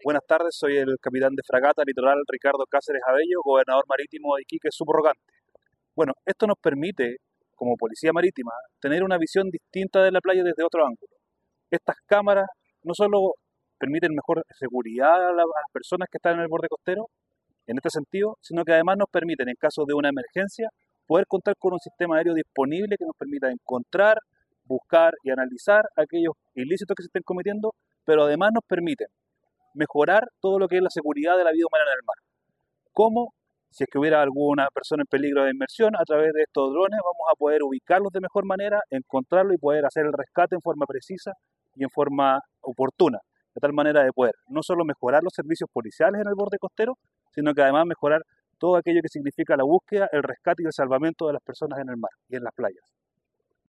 Buenas tardes, soy el capitán de fragata litoral Ricardo Cáceres Abello, gobernador marítimo de Iquique subrogante. Bueno, esto nos permite, como policía marítima, tener una visión distinta de la playa desde otro ángulo. Estas cámaras no solo permiten mejor seguridad a las personas que están en el borde costero, en este sentido, sino que además nos permiten, en caso de una emergencia, poder contar con un sistema aéreo disponible que nos permita encontrar, buscar y analizar aquellos ilícitos que se estén cometiendo, pero además nos permiten mejorar todo lo que es la seguridad de la vida humana en el mar. ¿Cómo? Si es que hubiera alguna persona en peligro de inmersión, a través de estos drones vamos a poder ubicarlos de mejor manera, encontrarlo y poder hacer el rescate en forma precisa y en forma oportuna, de tal manera de poder no solo mejorar los servicios policiales en el borde costero, sino que además mejorar todo aquello que significa la búsqueda, el rescate y el salvamento de las personas en el mar y en las playas.